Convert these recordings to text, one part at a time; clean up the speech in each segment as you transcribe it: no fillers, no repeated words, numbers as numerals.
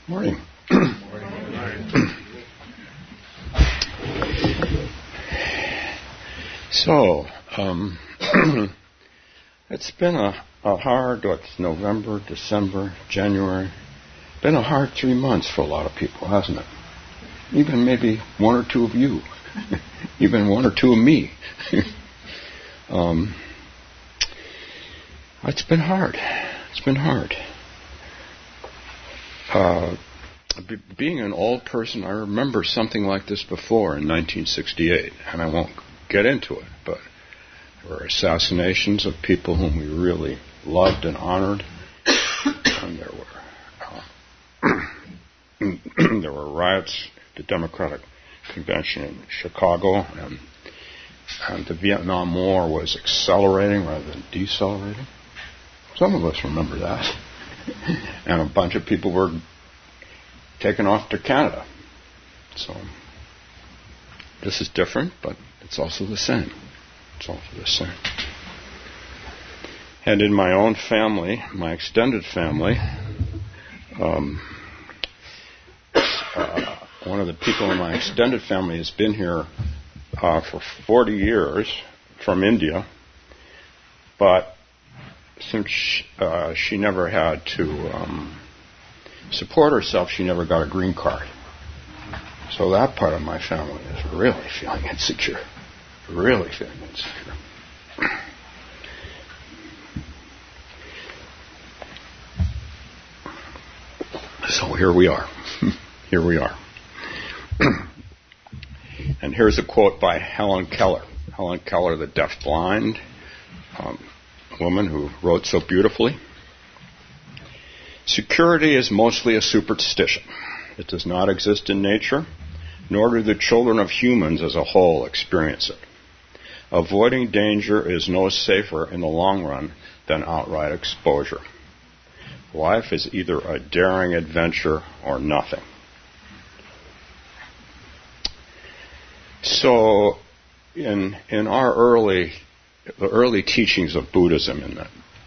Morning. So, it's been a hard, November, December, January, been a hard 3 months for a lot of people, hasn't it? Even maybe one or two of you. Even one or two of me. It's been hard. It's been hard. Being an old person, I remember something like this before in 1968, and I won't get into it, but there were assassinations of people whom we really loved and honored, and there were riots at the Democratic Convention in Chicago, and the Vietnam War was accelerating rather than decelerating. Some of us remember that. And a bunch of people were taken off to Canada. So this is different, but it's also the same. It's also the same. And in my own family, my extended family, one of the people in my extended family has been here for 40 years from India, but since she never had to support herself, she never got a green card. So that part of my family is really feeling insecure. Really feeling insecure. So here we are. Here we are. And here's a quote by Helen Keller. Helen Keller, the deaf-blind woman who wrote so beautifully. Security is mostly a superstition. It does not exist in nature, nor do the children of humans as a whole experience it. Avoiding danger is no safer in the long run than outright exposure. Life is either a daring adventure or nothing. So, in our early teachings of Buddhism in the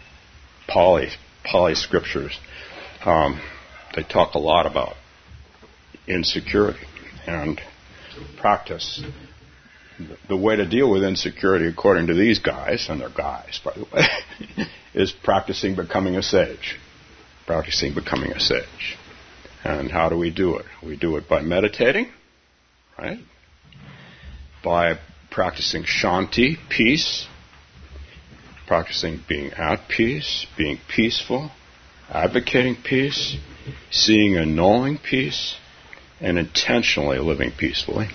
Pali scriptures, they talk a lot about insecurity and practice. The way to deal with insecurity, according to these guys, and they're guys, by the way, is practicing becoming a sage. Practicing becoming a sage. And how do we do it? We do it by meditating, right? By practicing shanti, peace, practicing being at peace, being peaceful, advocating peace, seeing and knowing peace, and intentionally living peacefully.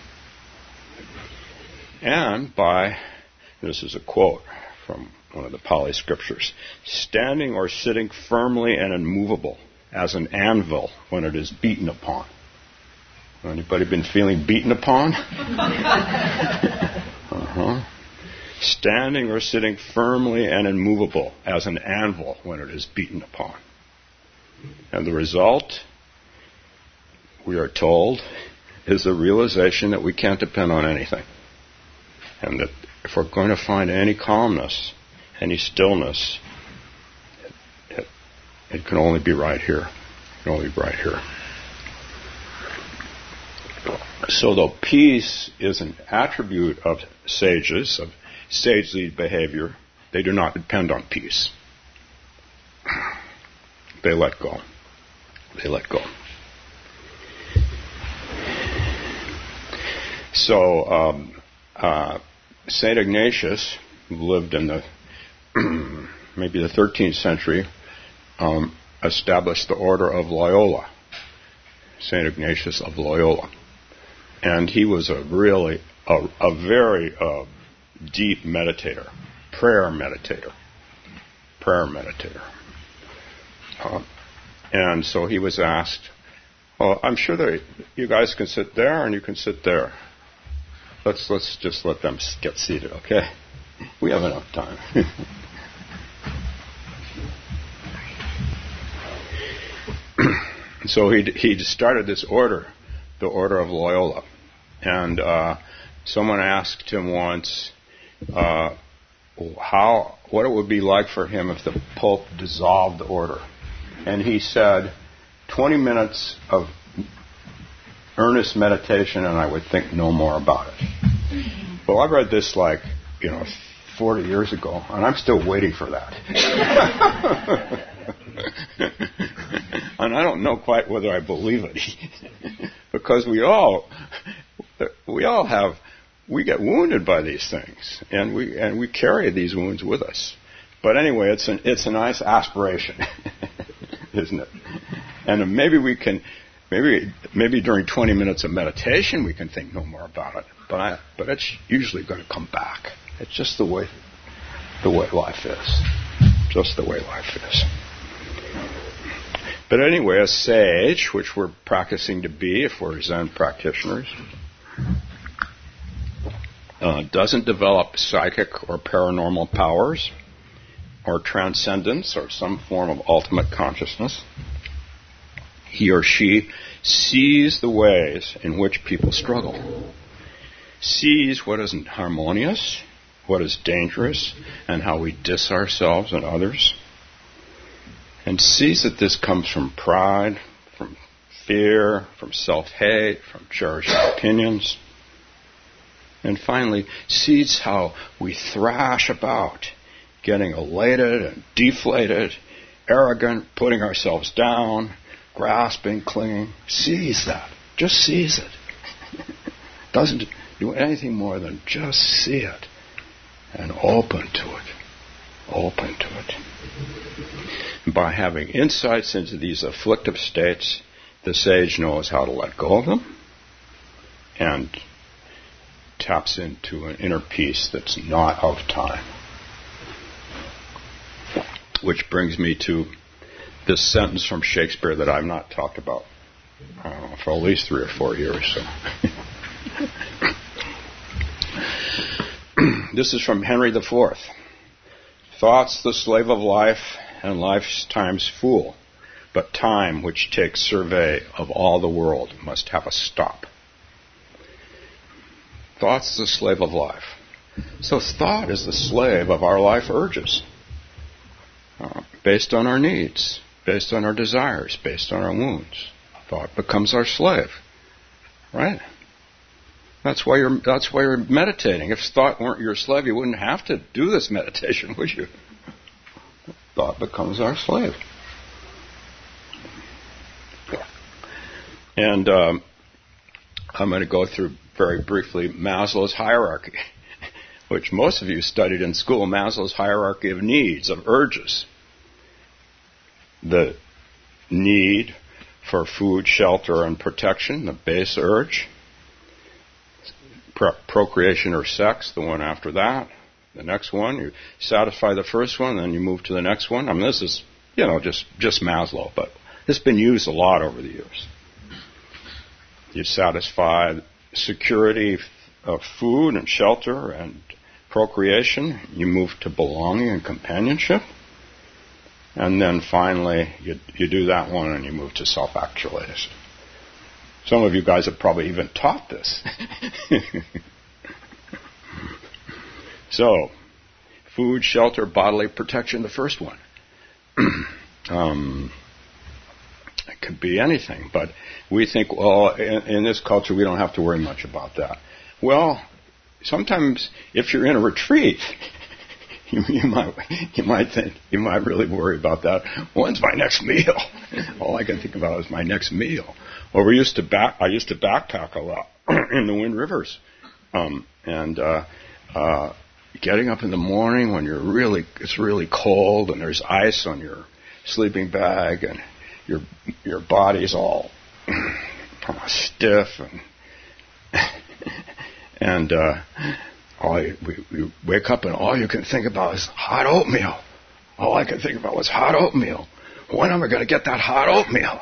And by, this is a quote from one of the Pali scriptures, standing or sitting firmly and immovable as an anvil when it is beaten upon. Anybody been feeling beaten upon? Standing or sitting firmly and immovable as an anvil when it is beaten upon. And the result, we are told, is the realization that we can't depend on anything. And that if we're going to find any calmness, any stillness, it can only be right here. It can only be right here. So though peace is an attribute of sages, of sagely behavior, they do not depend on peace. They let go. They let go. So, St. Ignatius, who lived in the maybe the 13th century, established the order of Loyola. St. Ignatius of Loyola. And he was a very deep meditator, prayer meditator. And so he was asked, "Oh, I'm sure that you guys can sit there and you can sit there. Let's just let them get seated, okay? We have enough time." So he started this order, the Order of Loyola. And someone asked him once what it would be like for him if the Pope dissolved the order. And he said, 20 minutes of earnest meditation and I would think no more about it. Well, I read this 40 years ago, and I'm still waiting for that. And I don't know quite whether I believe it. Because we get wounded by these things, and we carry these wounds with us. But anyway, it's a nice aspiration, isn't it? And maybe during 20 minutes of meditation we can think no more about it. But it's usually going to come back. It's just the way life is. Just the way life is. But anyway, a sage, which we're practicing to be if we're Zen practitioners, doesn't develop psychic or paranormal powers or transcendence or some form of ultimate consciousness. He or she sees the ways in which people struggle, sees what isn't harmonious, what is dangerous, and how we diss ourselves and others, and sees that this comes from pride, from fear, from self-hate, from cherishing opinions, and finally sees how we thrash about, getting elated and deflated, arrogant, putting ourselves down, grasping, clinging, sees that, just sees it. Doesn't do anything more than just see it and open to it. Open to it. And by having insights into these afflictive states, the sage knows how to let go of them and taps into an inner peace that's not of time. Which brings me to this sentence from Shakespeare that I've not talked about for at least 3 or 4 years. So. This is from Henry IV. Thought's the slave of life, and life's time's fool. But time, which takes survey of all the world, must have a stop. Thought's the slave of life. So thought is the slave of our life urges, based on our needs, based on our desires, based on our wounds. Thought becomes our slave, right? That's why you're meditating. If thought weren't your slave, you wouldn't have to do this meditation, would you? Thought becomes our slave. And I'm going to go through very briefly Maslow's hierarchy, which most of you studied in school. Maslow's hierarchy of needs, of urges. The need for food, shelter, and protection, the base urge. Procreation or sex, the one after that. The next one, you satisfy the first one, then you move to the next one. I mean, this is, just Maslow, but it's been used a lot over the years. You satisfy security of food and shelter and procreation. You move to belonging and companionship. And then finally, you do that one and you move to self-actualization. Some of you guys have probably even taught this. So, food, shelter, bodily protection, the first one. It could be anything, but we think, well, in this culture, we don't have to worry much about that. Well, sometimes if you're in a retreat, you might really worry about that. When's my next meal? All I can think about is my next meal. Or I used to backpack a lot in the Wind Rivers, and getting up in the morning when it's really cold and there's ice on your sleeping bag and your body's all stiff and we wake up and all you can think about is hot oatmeal. All I could think about was hot oatmeal. When am I going to get that hot oatmeal?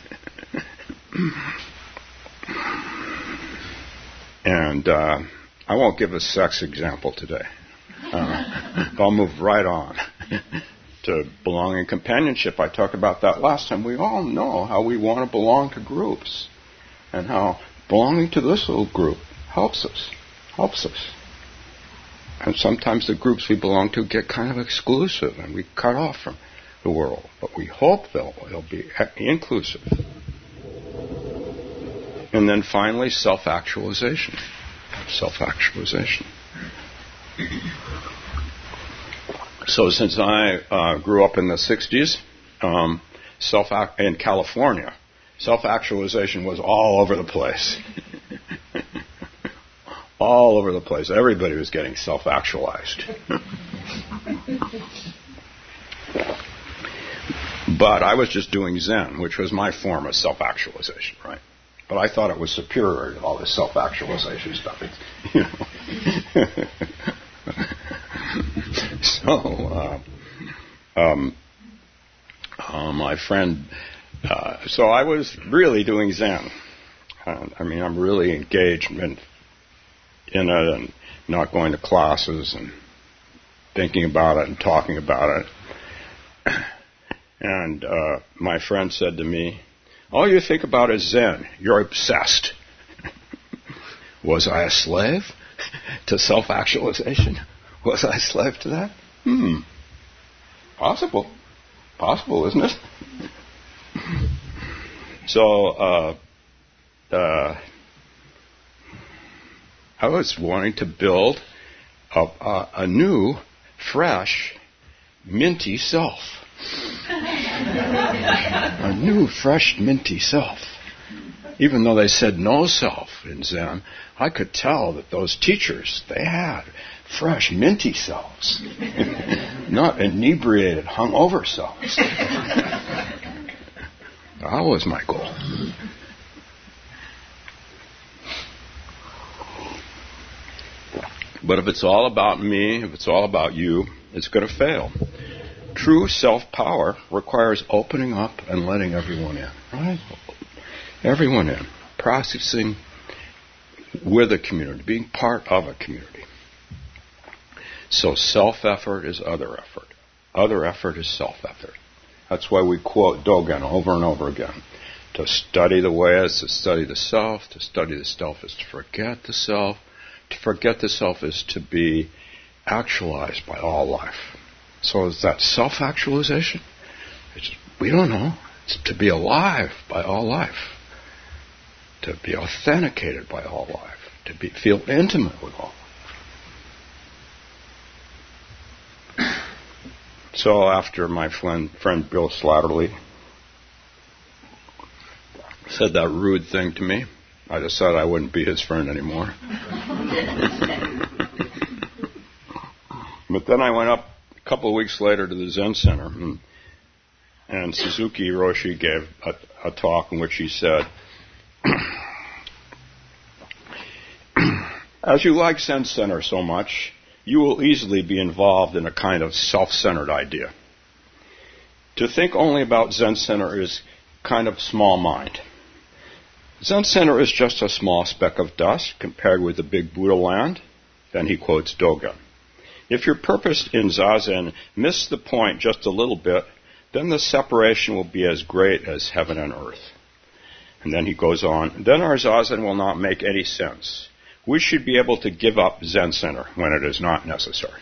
And I won't give a sex example today. I'll move right on to belonging and companionship. I talked about that last time. We all know how we want to belong to groups and how belonging to this little group helps us. And sometimes the groups we belong to get kind of exclusive and we cut off from the world. But we hope they'll be inclusive. And then finally, self-actualization. Self-actualization. So since I grew up in the 60s, in California, self-actualization was all over the place. All over the place. Everybody was getting self-actualized. But I was just doing Zen, which was my form of self-actualization, right? But I thought it was superior to all this self-actualization stuff. So, my friend, so I was really doing Zen. I mean, I'm really engaged in it and not going to classes and thinking about it and talking about it. And my friend said to me, all you think about is Zen. You're obsessed. Was I a slave to self-actualization? Was I a slave to that? Possible. Possible, isn't it? So, I was wanting to build a new, fresh, minty self. A new, fresh, minty self. Even though they said no self in Zen, I could tell that those teachers, they had fresh, minty selves. Not inebriated, hungover selves. That was my goal. But if it's all about me, if it's all about you, it's going to fail. True self-power requires opening up and letting everyone in, right? Everyone in. Processing with a community, being part of a community. So self-effort is other effort. Other effort is self-effort. That's why we quote Dogen over and over again. To study the way is to study the self. To study the self is to forget the self. To forget the self is to be actualized by all life. So is that self-actualization? We don't know. It's to be alive by all life. To be authenticated by all life. To feel intimate with all life. So after my friend Bill Slattery said that rude thing to me, I decided I wouldn't be his friend anymore. But then I went up a couple of weeks later to the Zen Center, and Suzuki Hiroshi gave a talk in which he said, as you like Zen Center so much, you will easily be involved in a kind of self-centered idea. To think only about Zen Center is kind of small mind. Zen Center is just a small speck of dust compared with the big Buddha land. Then he quotes Dogen. If your purpose in Zazen missed the point just a little bit, then the separation will be as great as heaven and earth. And then he goes on, then our Zazen will not make any sense. We should be able to give up Zen Center when it is not necessary.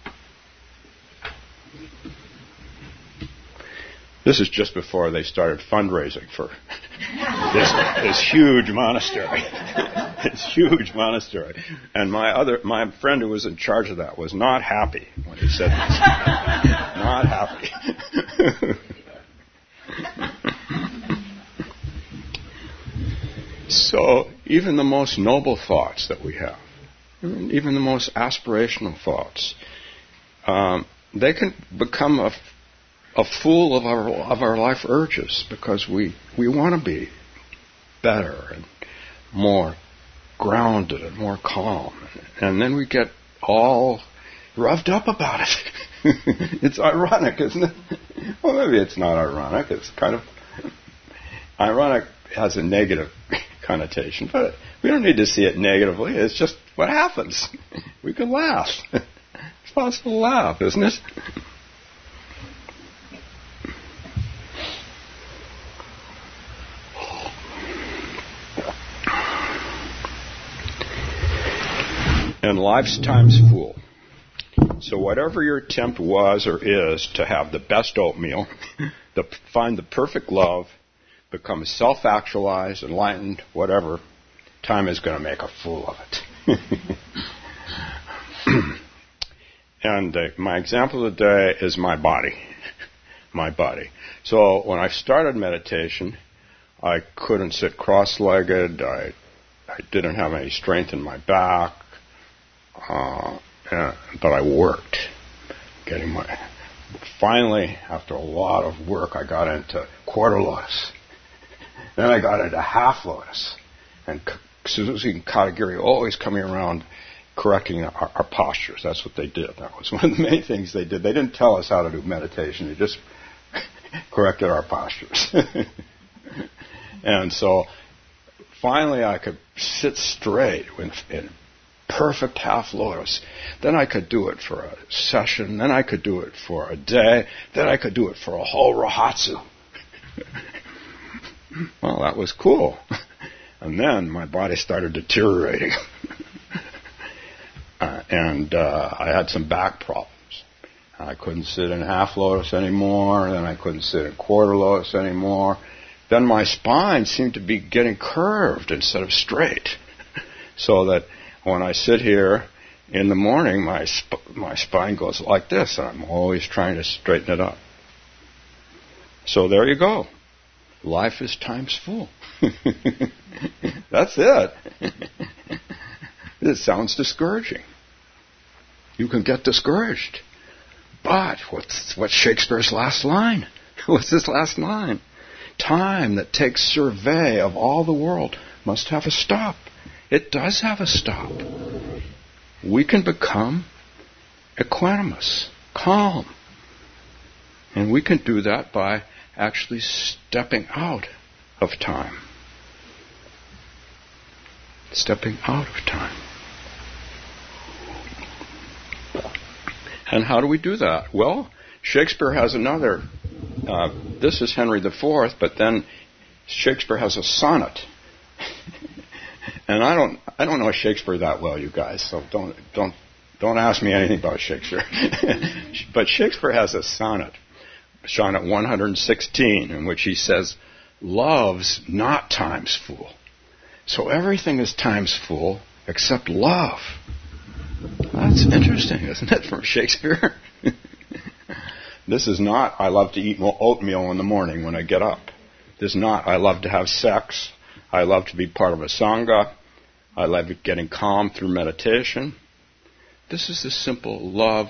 This is just before they started fundraising for this huge monastery. This huge monastery. And my friend who was in charge of that was not happy when he said this. Not happy. So even the most noble thoughts that we have, even the most aspirational thoughts, they can become a fool of our life urges because we want to be better and more grounded and more calm. And then we get all revved up about it. It's ironic, isn't it? Well, maybe it's not ironic. It's kind of ironic, has a negative connotation, but we don't need to see it negatively. It's just what happens. We can laugh. It's possible to laugh, isn't it? And life's time's full. So whatever your attempt was or is to have the best oatmeal, find the perfect love, become self-actualized, enlightened, whatever, time is going to make a fool of it. And my example of the day is my body. My body. So when I started meditation, I couldn't sit cross-legged. I didn't have any strength in my back. But I worked. Finally, after a lot of work, I got into quarter lotus. Then I got into half lotus. And Suzuki and Katagiri always coming around correcting our postures. That's what they did. That was one of the main things they did. They didn't tell us how to do meditation. They just corrected our postures. And so finally I could sit straight in perfect half lotus. Then I could do it for a session. Then I could do it for a day. Then I could do it for a whole Rohatsu. Well, that was cool. And then my body started deteriorating. And I had some back problems. I couldn't sit in half lotus anymore. Then I couldn't sit in quarter lotus anymore. Then my spine seemed to be getting curved instead of straight. So that when I sit here in the morning, my spine goes like this. And I'm always trying to straighten it up. So there you go. Life is times full. That's it. It sounds discouraging. You can get discouraged. But what's Shakespeare's last line? What's his last line? Time that takes survey of all the world must have a stop. It does have a stop. We can become equanimous, calm. And we can do that by actually stepping out of time. Stepping out of time. And how do we do that? Well, Shakespeare has another. This is Henry IV, but then Shakespeare has a sonnet. And I don't know Shakespeare that well, you guys. So don't ask me anything about Shakespeare. But Shakespeare has a sonnet 116, in which he says, "Love's not time's fool." So everything is time's fool except love. That's interesting, isn't it, from Shakespeare? This is not, I love to eat oatmeal in the morning when I get up. This is not, I love to have sex. I love to be part of a sangha. I love getting calm through meditation. This is the simple love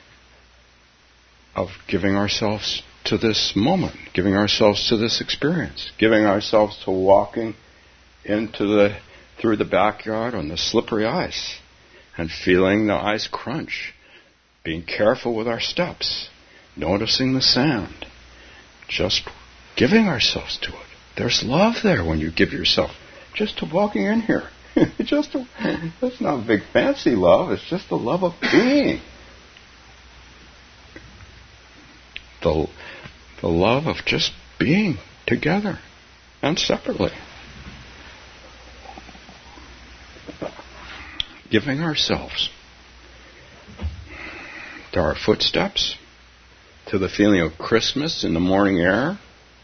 of giving ourselves to this moment, giving ourselves to this experience, giving ourselves to walking through the backyard on the slippery ice and feeling the ice crunch, being careful with our steps, noticing the sand, just giving ourselves to it. There's love there when you give yourself just to walking in here. That's not big fancy love, it's just the love of being. The love of just being together and separately. Giving ourselves to our footsteps, to the feeling of Christmas in the morning air,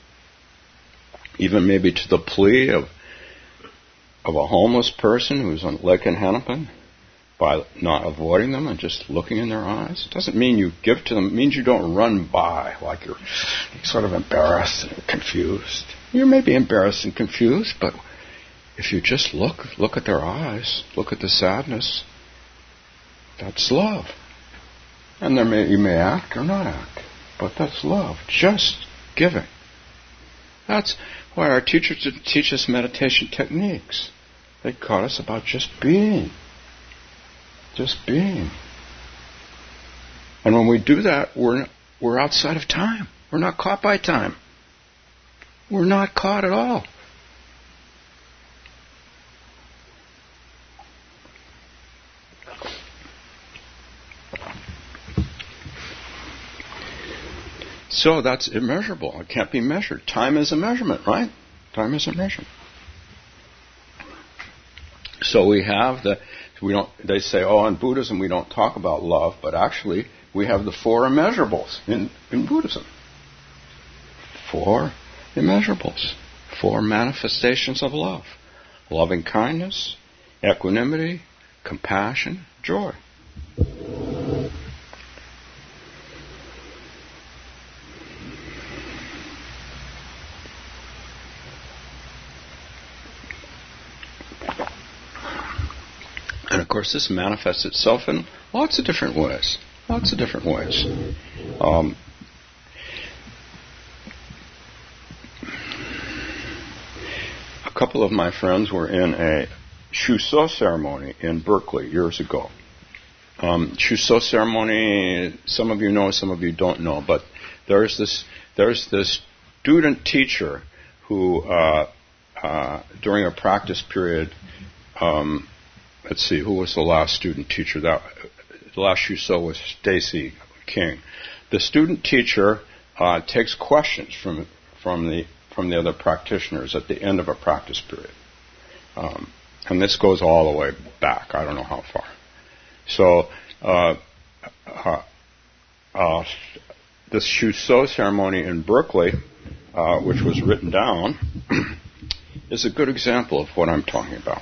even maybe to the plea of a homeless person who's on Lake in Hennepin, by not avoiding them and just looking in their eyes. It doesn't mean you give to them. It means you don't run by like you're sort of embarrassed and confused. You may be embarrassed and confused, but if you just look at their eyes, look at the sadness, that's love. And you may act or not act, but that's love. Just giving. That's why our teachers didn't teach us meditation techniques. They taught us about just being. Just being. And when we do that, we're outside of time. We're not caught by time. We're not caught at all. So that's immeasurable. It can't be measured. Time is a measurement, right? Time is a measurement. So we have they say, in Buddhism we don't talk about love, but actually we have the 4 immeasurables in Buddhism. 4 immeasurables. 4 manifestations of love: loving kindness, equanimity, compassion, joy. And of course, this manifests itself in lots of different ways. Lots of different ways. A couple of my friends were in a Shuso ceremony in Berkeley years ago. Shuso ceremony, some of you know, some of you don't know, but there's this student teacher who, during a practice period, let's see, who was the last student teacher? The last Shuso was Stacy King. The student teacher takes questions from the other practitioners at the end of a practice period. And this goes all the way back. I don't know how far. So this Shuso ceremony in Berkeley, which was written down, is a good example of what I'm talking about.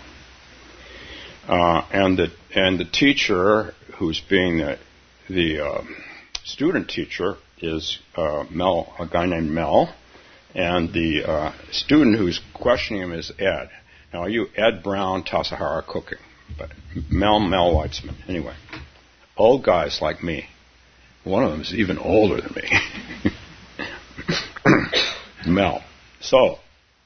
And the teacher, who's being the student teacher, is Mel, a guy named Mel, and the student who's questioning him is Ed. Now, are you Ed Brown, Tassajara Cooking? But Mel Weitzman. Anyway, old guys like me. One of them is even older than me. Mel. So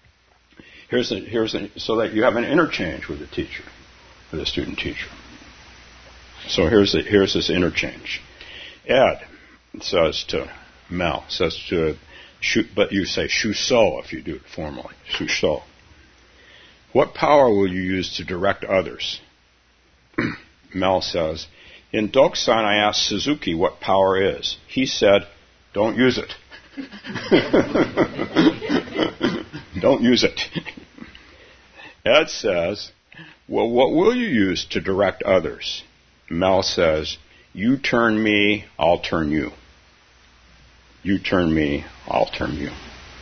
so that you have an interchange with the teacher, with the student teacher. So here's this interchange. Ed says to Mel, but you say Shuso if you do it formally. Shuso. What power will you use to direct others? Mel says, in Dokusan I asked Suzuki what power is. He said, don't use it. Don't use it. Ed says, well, what will you use to direct others? Mel says, you turn me, I'll turn you. You turn me, I'll turn you.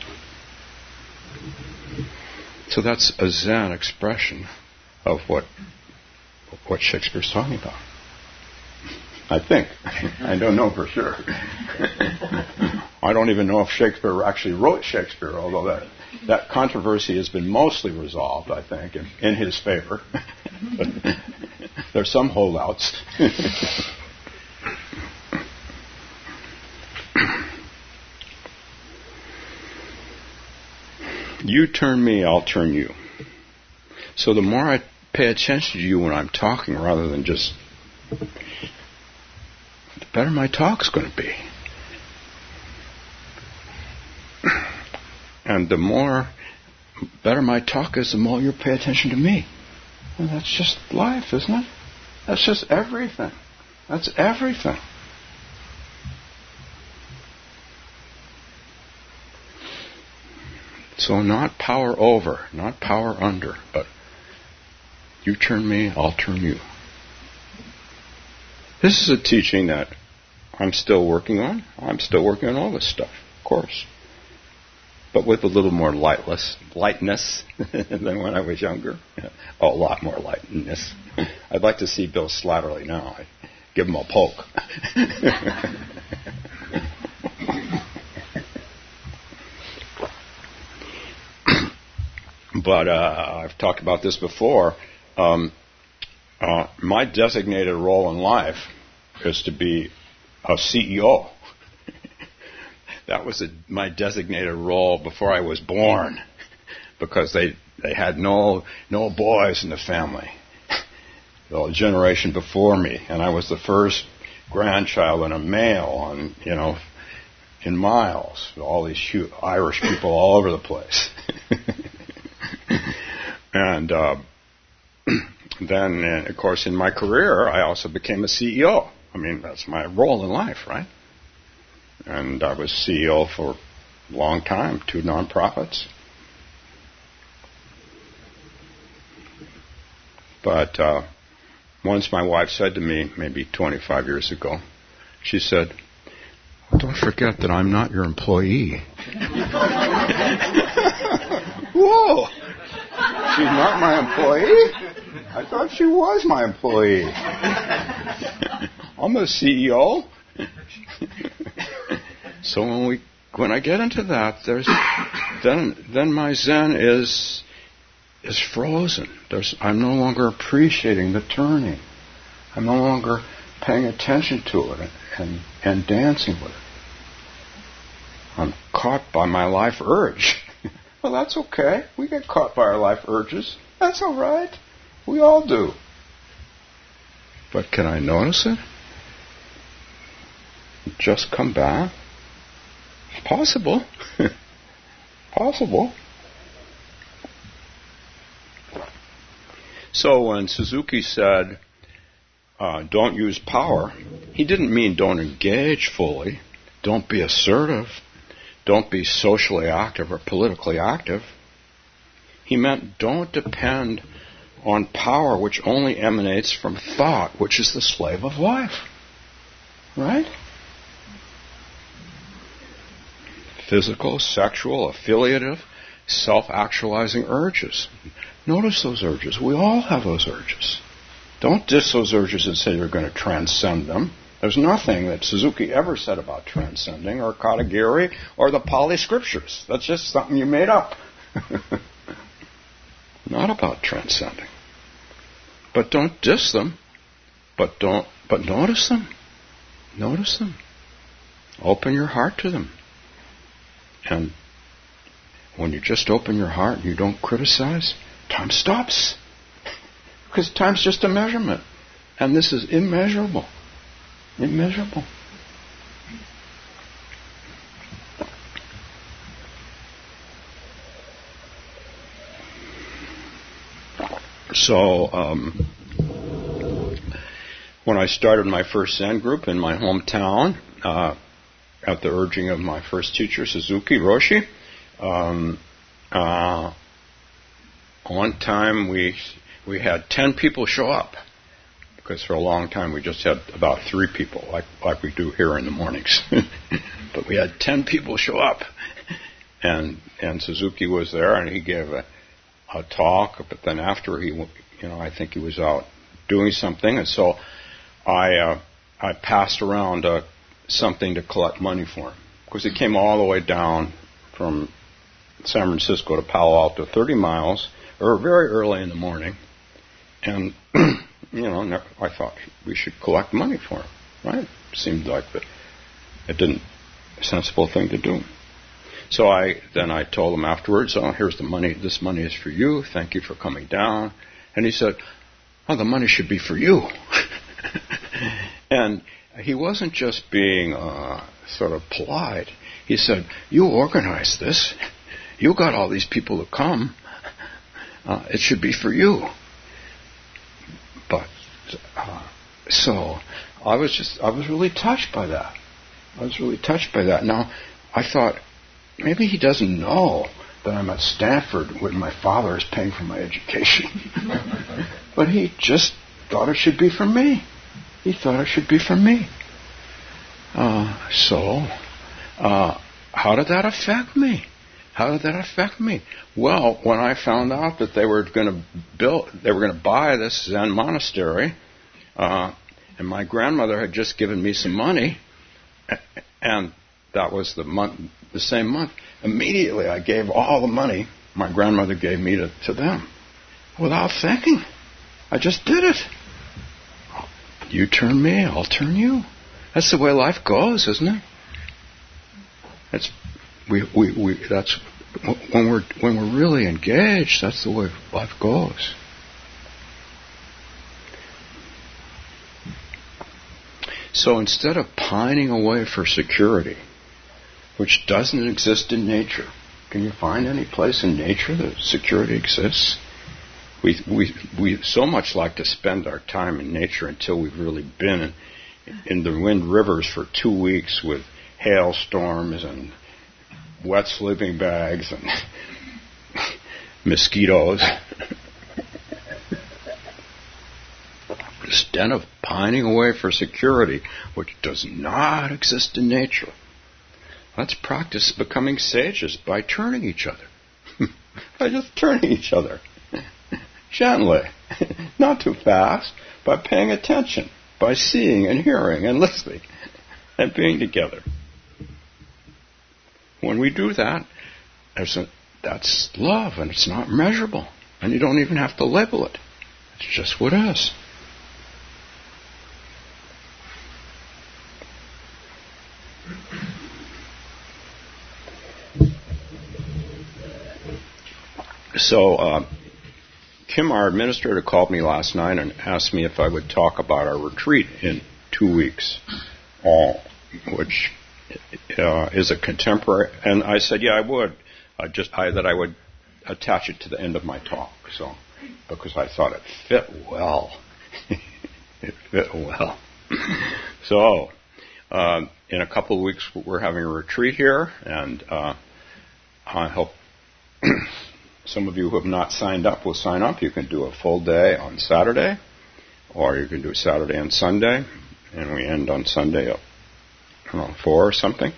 So that's a Zen expression of what Shakespeare's talking about. I think. I don't know for sure. I don't even know if Shakespeare actually wrote Shakespeare, although that controversy has been mostly resolved, I think, in his favor. But there's some holdouts. You turn me, I'll turn you. So the more I pay attention to you when I'm talking rather than just... the better my talk's going to be. And the better my talk is, the more you pay attention to me. And that's just life, isn't it? That's just everything. That's everything. So not power over, not power under, but you turn me, I'll turn you. This is a teaching that I'm still working on. I'm still working on all this stuff, of course. But with a little more lightness than when I was younger. A lot more lightness. I'd like to see Bill Slattery now. I'd give him a poke. But I've talked about this before. My designated role in life is to be a CEO. That was my designated role before I was born, because they had no boys in the family. The generation before me, and I was the first grandchild and a male, and in miles, all these Irish people all over the place. And then, of course, in my career, I also became a CEO. I mean, that's my role in life, right? And I was CEO for a long time, 2 nonprofits. But once my wife said to me, maybe 25 years ago, she said, don't forget that I'm not your employee. Woo! whoa, she's not my employee? I thought she was my employee. I'm a CEO. So when I get into that, then my Zen is frozen. I'm no longer appreciating the turning. I'm no longer paying attention to it and dancing with it. I'm caught by my life urge. Well, that's okay. We get caught by our life urges. That's all right. We all do. But can I notice it? Just come back? It's possible. Possible. So when Suzuki said, don't use power, he didn't mean don't engage fully, don't be assertive, don't be socially active or politically active. He meant don't depend on power which only emanates from thought, which is the slave of life. Right? Physical, sexual, affiliative, self-actualizing urges. Notice those urges. We all have those urges. Don't diss those urges and say you're going to transcend them. There's nothing that Suzuki ever said about transcending, or Katagiri, or the Pali scriptures. That's just something you made up. Not about transcending. But don't diss them. But notice them. Notice them. Open your heart to them. And when you just open your heart and you don't criticize, time stops. Because time's just a measurement. And this is immeasurable. Immeasurable. So, when I started my first Zen group in my hometown, at the urging of my first teacher, Suzuki Roshi, one time we had 10 people show up. Because for a long time we just had about 3 people, like we do here in the mornings. But we had 10 people show up. And Suzuki was there, and he gave a talk, but then after I think he was out doing something, and so I passed around something to collect money for him, because he came all the way down from San Francisco to Palo Alto, 30 miles, or very early in the morning, and I thought we should collect money for him, right? Seemed like a sensible thing to do. So I told him afterwards, here's the money. This money is for you. Thank you for coming down. And he said, the money should be for you. And he wasn't just being sort of polite. He said, you organized this. You got all these people to come. It should be for you. But so I was really touched by that. Now, I thought, maybe he doesn't know that I'm at Stanford when my father is paying for my education. But he just thought it should be for me. So how did that affect me? Well, when I found out that they were going to buy this Zen monastery, and my grandmother had just given me some money, and that was the same month. Immediately, I gave all the money my grandmother gave me to them, without thinking. I just did it. You turn me, I'll turn you. That's the way life goes, isn't it? That's when we're really engaged. That's the way life goes. So instead of pining away for security, which doesn't exist in nature, can you find any place in nature that security exists? We so much like to spend our time in nature until we've really been in the Wind Rivers for 2 weeks with hailstorms and wet sleeping bags and mosquitoes. Instead of pining away for security, which does not exist in nature, let's practice becoming sages by turning each other. by just turning each other gently, not too fast, by paying attention, by seeing and hearing and listening and being together. When we do that, that's love, and it's not measurable, and you don't even have to label it. It's just what is. So, Kim, our administrator, called me last night and asked me if I would talk about our retreat in 2 weeks, which is a contemporary. And I said, yeah, I would. That I would attach it to the end of my talk. So, because I thought it fit well. It fit well. So, in a couple of weeks, we're having a retreat here, and I hope some of you who have not signed up will sign up. You can do a full day on Saturday, or you can do Saturday and Sunday, and we end on Sunday at 4 or something.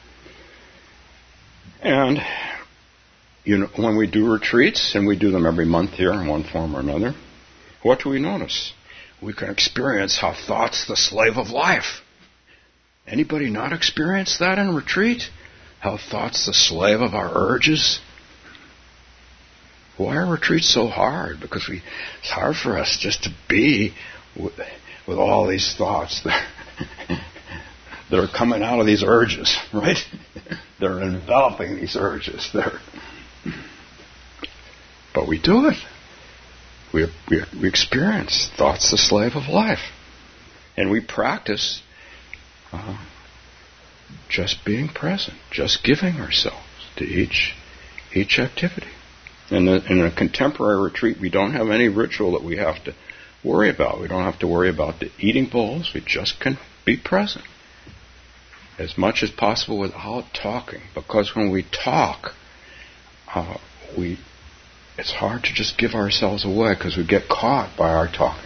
And when we do retreats, and we do them every month here in one form or another, what do we notice? We can experience how thought's the slave of life. Anybody not experience that in retreat? How thought's the slave of our urges? Why are retreats so hard? Because it's hard for us just to be with all these thoughts that are coming out of these urges, right? They're enveloping these urges. But we do it. We experience thought's the slave of life. And we practice just being present, just giving ourselves to each activity. In a contemporary retreat, we don't have any ritual that we have to worry about. We don't have to worry about the eating bowls. We just can be present as much as possible without talking. Because when we talk, it's hard to just give ourselves away because we get caught by our talking.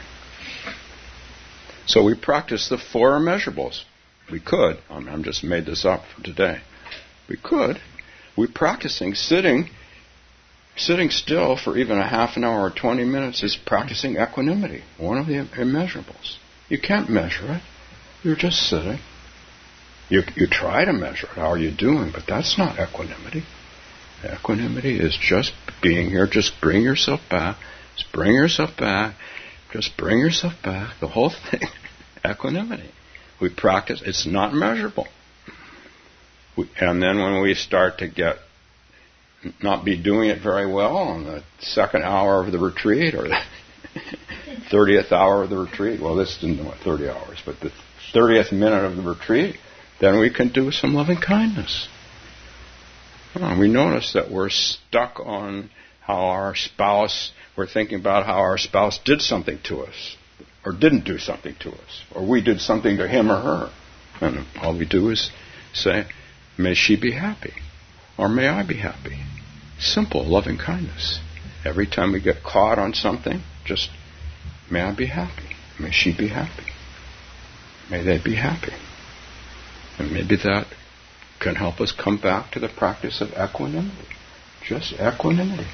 So we practice the 4 immeasurables. We could. I'm just made this up for today. We're practicing sitting still for even a half an hour or 20 minutes is practicing equanimity, one of the immeasurables. You can't measure it. You're just sitting. You try to measure it. How are you doing? But that's not equanimity. Equanimity is just being here. Just bring yourself back. Just bring yourself back. Just bring yourself back. The whole thing. Equanimity. We practice. It's not measurable. And then when we start to not be doing it very well on the second hour of the retreat or the 30th hour of the retreat, well, this didn't know what 30 hours, but the 30th minute of the retreat, then we can do some loving kindness. We notice that we're stuck on we're thinking about how our spouse did something to us, or didn't do something to us, or we did something to him or her. And all we do is say, may she be happy, or may I be happy. Simple, loving kindness. Every time we get caught on something, just, may I be happy, may she be happy, may they be happy. And maybe that can help us come back to the practice of equanimity. Just equanimity.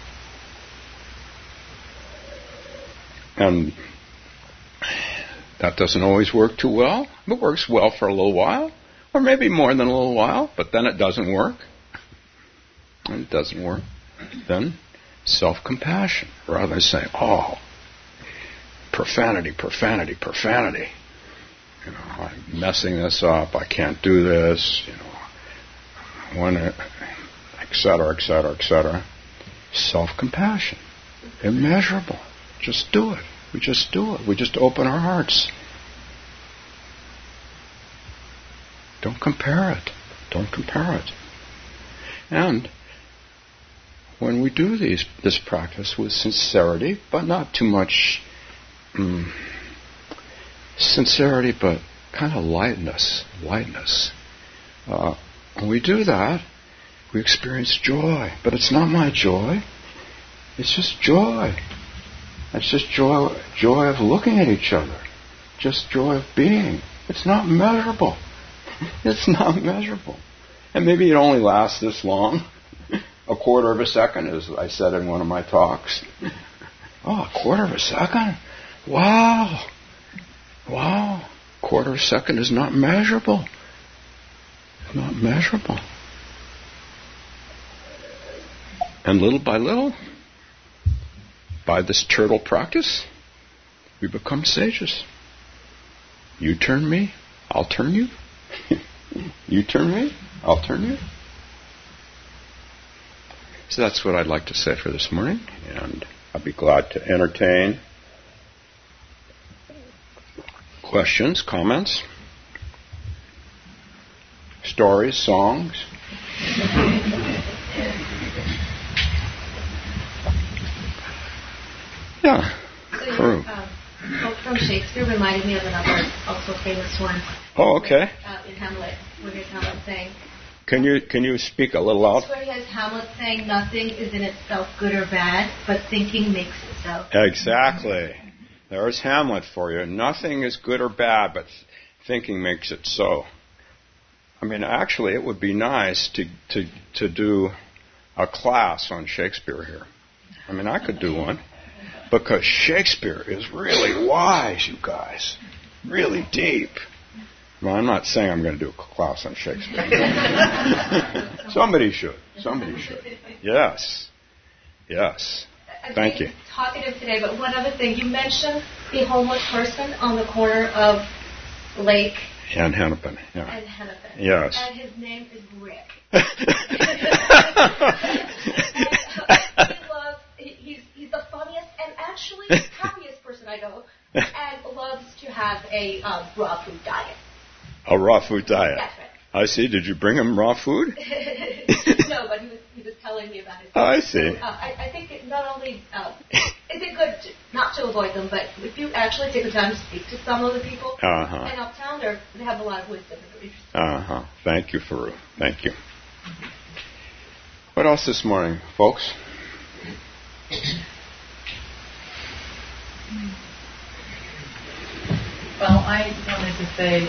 And that doesn't always work too well. It works well for a little while, or maybe more than a little while, but then it doesn't work. And it doesn't work. Then self-compassion, rather than saying, profanity. I'm messing this up. I can't do this. etc. Self-compassion, immeasurable. Just do it. We just do it. We just open our hearts. Don't compare it. And when we do this practice with sincerity, but not too much sincerity, but kind of lightness. When we do that, we experience joy. But it's not my joy. It's just joy. It's just joy of looking at each other. Just joy of being. It's not measurable. And maybe it only lasts this long. a quarter of a second, as I said in one of my talks. Oh, a quarter of a second? Wow. Wow. Quarter of a second is not measurable. Not measurable. And little by little, by this turtle practice, we become sages. You turn me, I'll turn you. You turn me, I'll turn you. So that's what I'd like to say for this morning, and I'll be glad to entertain questions, comments, stories, songs. Yeah. So from Shakespeare reminded me of another also famous one. Oh, okay. In Hamlet, where there's Hamlet saying. Can you speak a little loud? It's where he has Hamlet saying, "Nothing is in itself good or bad, but thinking makes it so." Exactly. There's Hamlet for you. Nothing is good or bad, but thinking makes it so. I mean, actually, it would be nice to do a class on Shakespeare here. I mean, I could do one. Because Shakespeare is really wise, you guys. Really deep. Well, I'm not saying I'm going to do a class on Shakespeare. Somebody should. Yes. Thank you. Talkative today, but one other thing. You mentioned the homeless person on the corner of Lake and Hennepin. Yeah. And Hennepin. Yes. And his name is Rick. He's the funniest and actually happiest person I know, and loves to have a raw food diet. A raw food diet? That's right. I see. Did you bring him raw food? No, but he was telling me about it. Oh, I see. So, I think it not only is it good not to avoid them, but if you actually take the time to speak to some of the people in Uptown, they have a lot of wisdom. Thank you, Faru. Thank you. What else this morning, folks? Well, I wanted to say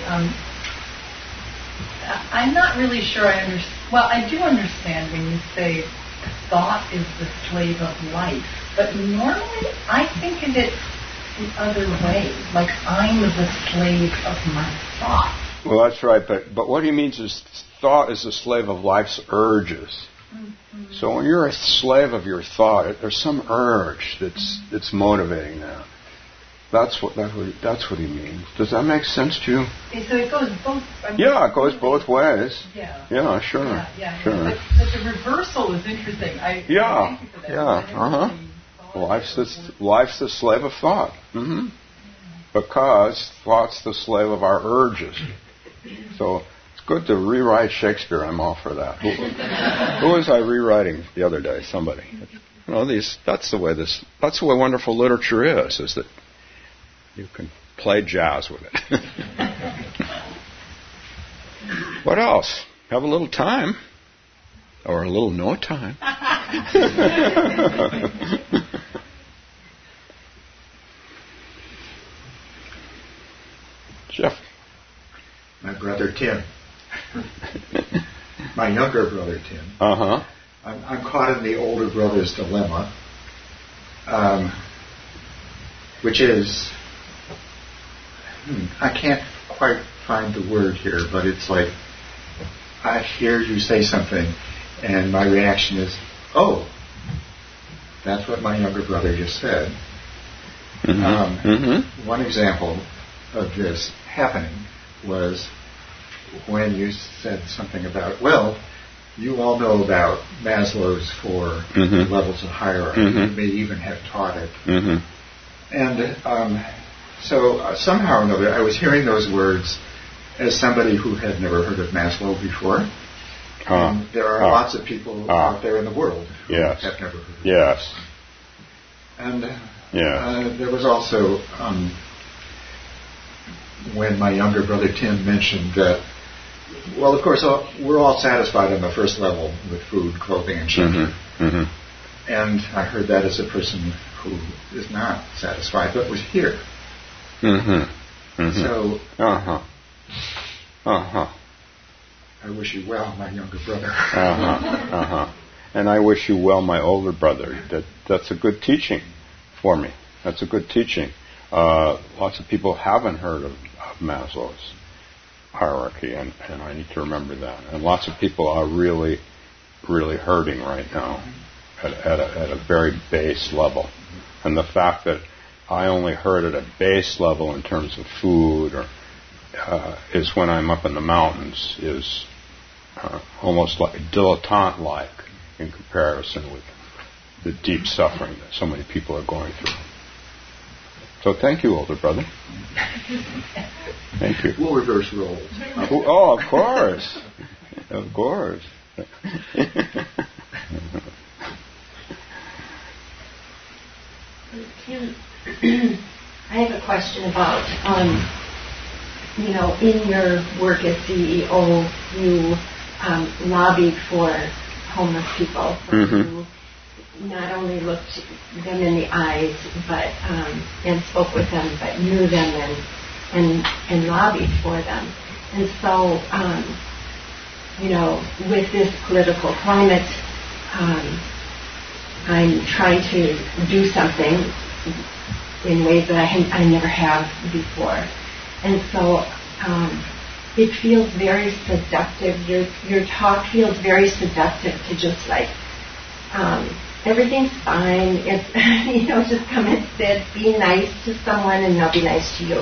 I'm not really sure I understand. Well, I do understand when you say thought is the slave of life, but normally I think of it the other way, like I'm the slave of my thought. Well, that's right, but what he means is thought is the slave of life's urges. Mm-hmm. So when you're a slave of your thought, there's some urge that's motivating that. That's what he means. Does that make sense to you? So it goes both. Yeah, it goes both ways. Yeah. Yeah, sure. Yeah. Sure. But the reversal is interesting. Thank you for that. Yeah. Life's the slave of thought. Mm-hmm. Because thought's the slave of our urges. So it's good to rewrite Shakespeare. I'm all for that. Who was I rewriting the other day? Somebody. You know, that's the way wonderful literature is that you can play jazz with it. What else? Have a little time. Or a little no time. Jeff. My brother Tim. My younger brother Tim. Uh-huh. I'm caught in the older brother's dilemma, which is, I can't quite find the word here, but it's like, I hear you say something, and my reaction is, oh, that's what my younger brother just said. Mm-hmm. One example of this happening was when you said something about, well, you all know about Maslow's 4 levels of hierarchy. You may even have taught it. And so somehow or another, I was hearing those words as somebody who had never heard of Maslow before. There are lots of people out there in the world who have never heard of it. And there was also, when my younger brother Tim mentioned that, well, of course, we're all satisfied on the first level with food, clothing, and shelter. And I heard that as a person who is not satisfied, but was here. So, I wish you well, my younger brother. And I wish you well, my older brother. That's a good teaching for me. That's a good teaching. Lots of people haven't heard of Maslow's hierarchy, and I need to remember that. And lots of people are really, really hurting right now at a very base level. And the fact that I only hurt at a base level in terms of food is when I'm up in the mountains is almost like dilettante-like in comparison with the deep suffering that so many people are going through. So thank you, older brother. Thank you. We'll reverse roles. Oh, of course. Of course. Tim, I have a question about, in your work as CEO, you lobbied for homeless people. You not only looked them in the eyes, but and spoke with them, but knew them and lobbied for them. And so, with this political climate, I'm trying to do something in ways that I never have before. And so it feels very seductive. Your talk feels very seductive to just like, everything's fine. It's, just come and sit, be nice to someone and they'll be nice to you.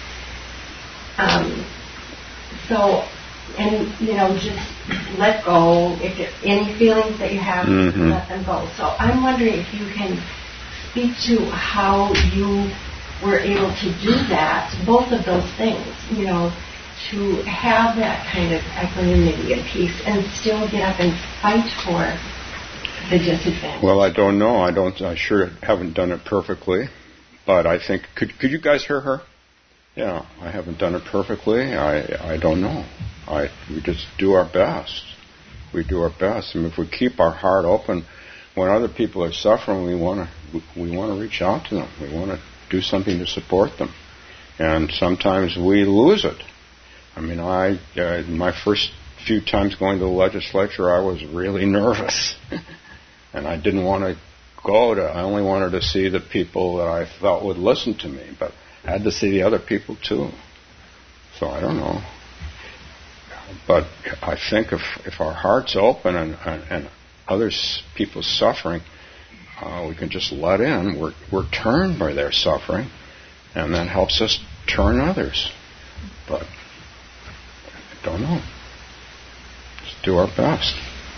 Just let go. If there's any feelings that you have, let them go. So I'm wondering if you can speak to how you were able to do that, both of those things, to have that kind of equanimity and peace and still get up and fight for the disadvantaged. Well, I don't know. I sure haven't done it perfectly, but I think, could you guys hear her? Yeah, I haven't done it perfectly. I don't know. We just do our best. We do our best. And if we keep our heart open, when other people are suffering, we want to reach out to them. We want to do something to support them. And sometimes we lose it. I mean, my first few times going to the legislature, I was really nervous. And I didn't want to I only wanted to see the people that I felt would listen to me. But I had to see the other people too. So I don't know. But I think if our heart's open and people's suffering, we can just let in. We're turned by their suffering, and that helps us turn others. But I don't know. Just do our best.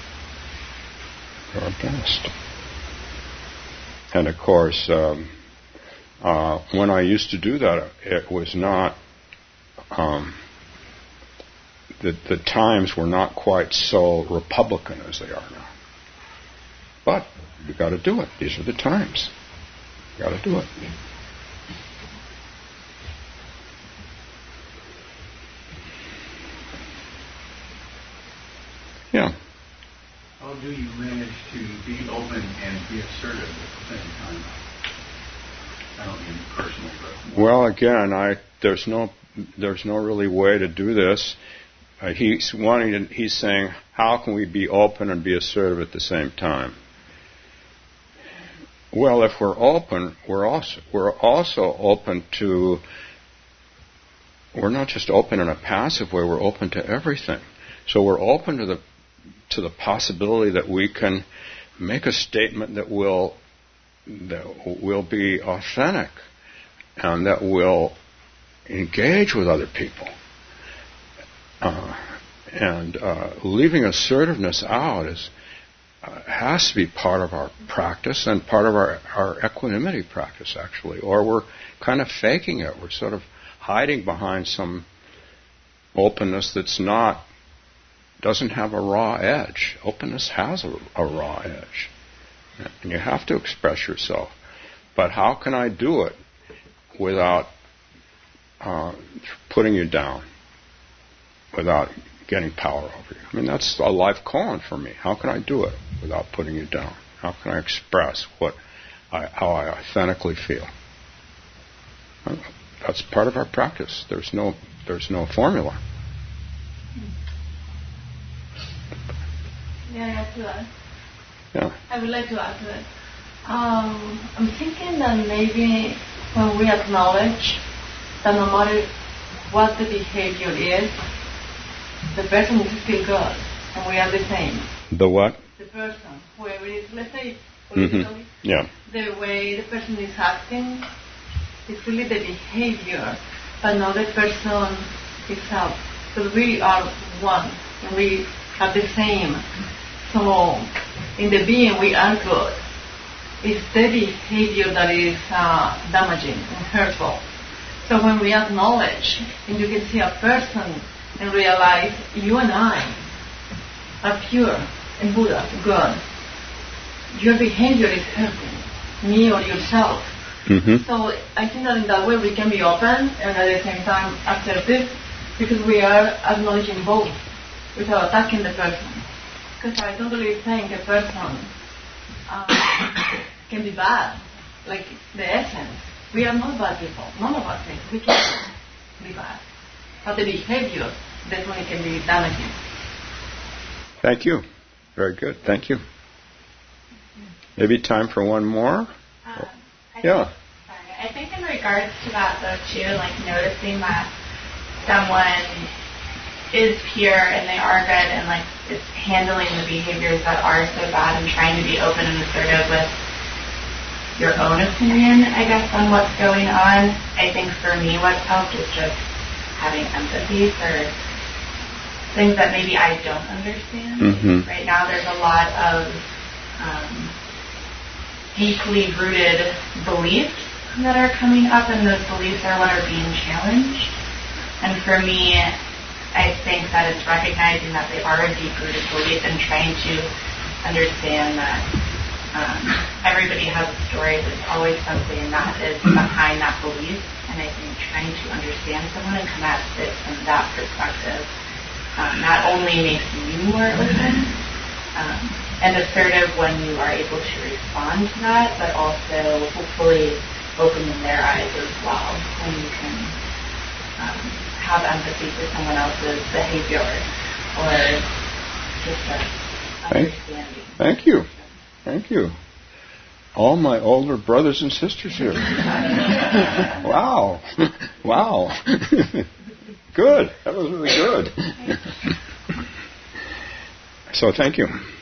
Do our best. And of course, when I used to do that, it was not. The times were not quite so Republican as they are now. But you got to do it. These are the times. You got to do it. Yeah. How do you manage to be open and be assertive at the same time? I don't mean personally, but well, again, there's no really way to do this. He's saying, how can we be open and be assertive at the same time? Well, if we're open, we're also open to. We're not just open in a passive way. We're open to everything. So we're open to the possibility that we can make a statement that will be authentic and that will engage with other people. Leaving assertiveness out has to be part of our practice and part of our equanimity practice, actually. Or we're kind of faking it. We're sort of hiding behind some openness doesn't have a raw edge. Openness has a raw edge. And you have to express yourself. But how can I do it without putting you down? Without getting power over you. I mean, that's a life calling for me. How can I do it without putting you down? How can I express how I authentically feel? That's part of our practice. There's no formula. Yeah, I have to Yeah. I would like to add to that. I'm thinking that maybe when we acknowledge that no matter what the behavior is, the person is still good, and we are the same. The what? The person, whoever it is, let's say politically, yeah. The way the person is acting is really the behavior, but not the person itself. Because we are one, and we are the same. So, in the being, we are good. It's the behavior that is damaging and hurtful. So when we acknowledge, and you can see a person and realize you and I are pure and Buddha, good. Your behavior is hurting me or yourself. Mm-hmm. So I think that in that way we can be open and at the same time assertive, because we are acknowledging both without attacking the person. Because I totally think a person can be bad, like the essence. We are not bad people. None of us think we can be bad. But the behavior definitely can be damaging. Thank you. Very good. Thank you. Maybe time for one more? I think in regards to that, though, too, like noticing that someone is pure and they are good and, like, it's handling the behaviors that are so bad and trying to be open and assertive with your own opinion, I guess, on what's going on. I think for me what's helped is just having empathy for things that maybe I don't understand. Mm-hmm. Right now there's a lot of deeply rooted beliefs that are coming up, and those beliefs are what are being challenged. And for me, I think that it's recognizing that they are a deep-rooted belief and trying to understand that everybody has a story. There's always something that is behind that belief, and I think trying to understand someone and come at it from that perspective not only makes you more open and assertive when you are able to respond to that, but also hopefully opening their eyes as well when you can have empathy for someone else's behavior or just understanding. Thank you. Thank you. All my older brothers and sisters here. Wow. Wow. Good. That was really good. So thank you.